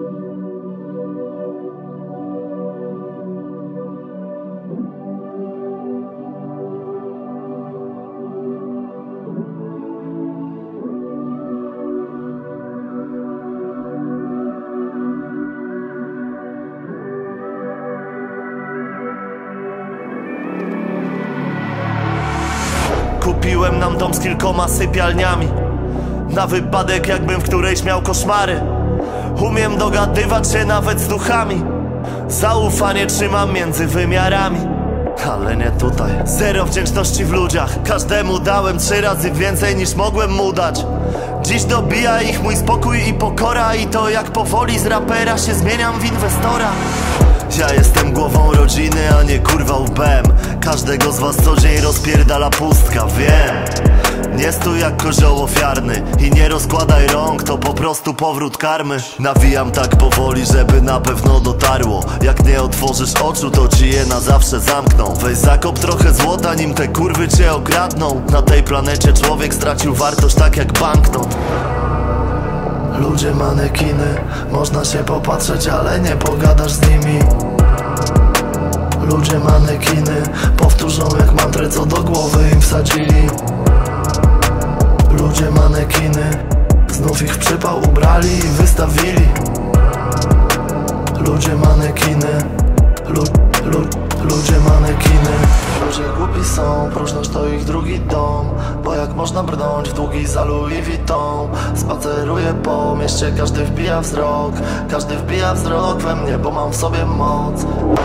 Kupiłem nam dom z kilkoma sypialniami, na wypadek jakbym w którejś miał koszmary. Umiem dogadywać się nawet z duchami, zaufanie trzymam między wymiarami. Ale nie tutaj. Zero wdzięczności w ludziach, każdemu dałem 3 razy więcej niż mogłem mu dać. Dziś dobija ich mój spokój i pokora, i to jak powoli z rapera się zmieniam w inwestora. Ja jestem głową rodziny, a nie kurwa łbem. Każdego z was co dzień rozpierdala pustka, wiem. Nie stój jak kozioł ofiarny i nie rozkładaj rąk, to po prostu powrót karmy. Nawijam tak powoli, żeby na pewno dotarło. Jak nie otworzysz oczu, to ci je na zawsze zamkną. Weź zakop trochę złota, nim te kurwy cię okradną. Na tej planecie człowiek stracił wartość tak jak banknot. Ludzie manekiny, można się popatrzeć, ale nie pogadasz z nimi. Ludzie manekiny powtórzą jak mantrę, co do głowy im wsadzili. Ludzie manekiny znów ich w przypał ubrali i wystawili. Ludzie manekiny, ludzie manekiny. Ludzie głupi są, próżność to ich drugi dom. Bo jak można brnąć w długi za Louis Vuitton. Spaceruję po mieście, każdy wbija wzrok. Każdy wbija wzrok we mnie, bo mam w sobie moc.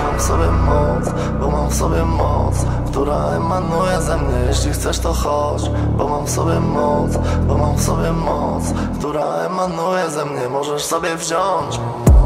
Bo mam w sobie moc, która emanuje ze mnie. Jeśli chcesz to chodź, bo mam w sobie moc, która emanuje ze mnie. Możesz sobie wziąć.